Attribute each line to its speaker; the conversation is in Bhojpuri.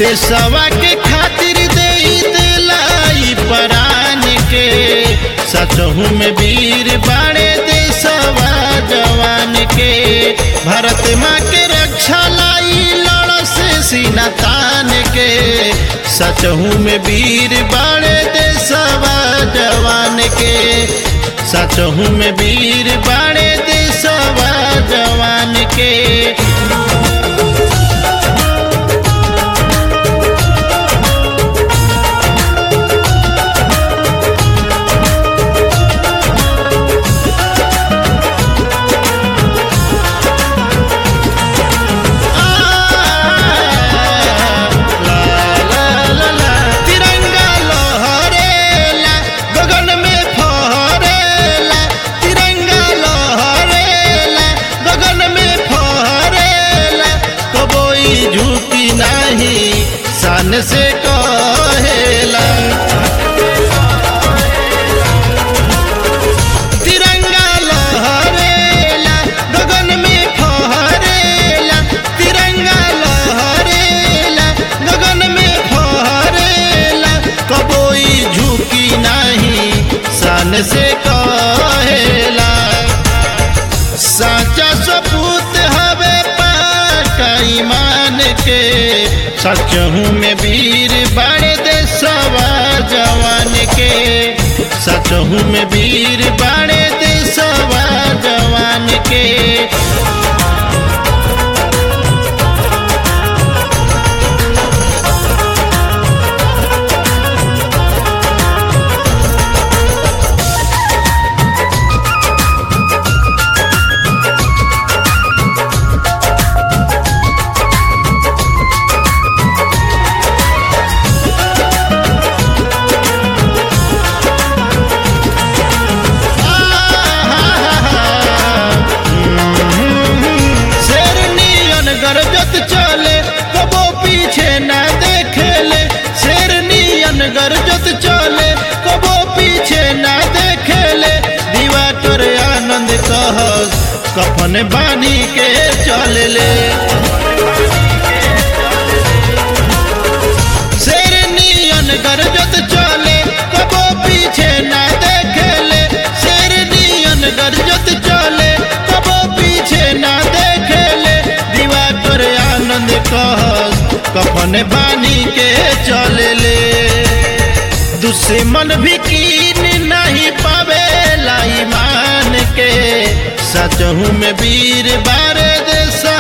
Speaker 1: देशवा के खातिर दे दिलाई प्राण के, सचहू में वीर बाड़े देशवा जवान के। भारत माँ के रक्षा लाई लड़ से सीना तान के, सचहू में वीर बाड़े देशवा जवान के, सचहू में वीर बाड़े देशवा जवान के। शान से कहेला तिरंगा लहरेला गगन में फहरेला, तिरंगा लहरेला गगन में फहरेला, कबोई झुकी नहीं शान से कहेला। साचा सपूत हवे पाका ईमान के, सचहू में वीर बाड़े देशवा जवान के, सचहू में वीर बाड़े देशवा जवान के। गरजत चले कबो पीछे ना देखेले, शेर नियन गरजत चले कबो पीछे ना देखेले। दिवाकर आनंद कह कफन बानी के चले, शेर नियन गरजत चले कबो पीछे ना देखेले, शेर नियन गरजत चले कबो पीछे ना देखेले। आनंद कह कफन बानी के चले ले, दुश्मन भी कीन नहीं पावे ईमान के, सचहू में वीर बाड़े देश